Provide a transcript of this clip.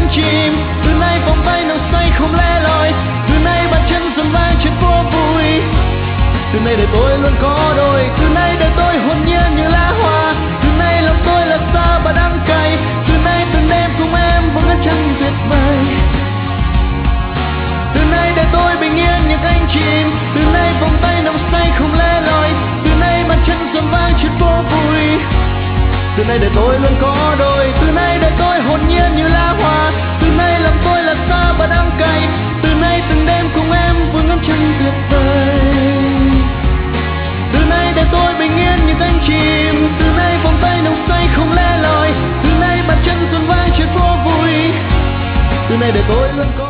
chim. Từ nay vòng tay nồng say không lẻ loi, từ nay bàn chân dần vang trên phố vui. Từ nay đời tôi luôn có đôi, từ nay đời tôi hồn nhiên như lá hoa. Từ nay lòng tôi là sao và đắng cay, từ nay từng đêm cùng em vương ngất trăng tuyệt vời. Từ nay đời tôi bình yên như cánh chim, từ nay vòng tay nồng say không lẻ loi, từ nay bàn chân dần vang trên phố vui. Từ nay đời tôi luôn có đôi, từ nay đời tôi hồn nhiên như lá hoa. Từ nay lòng tôi là sao và đắng cay, từ nay từng đêm cùng em vương ngắm trăng tuyệt vời. Từ nay đời tôi bình yên như cánh chim, từ nay vòng tay nồng say không lẻ loi, từ nay bàn chân dần vang trên phố vui. Từ nay đời tôi luôn có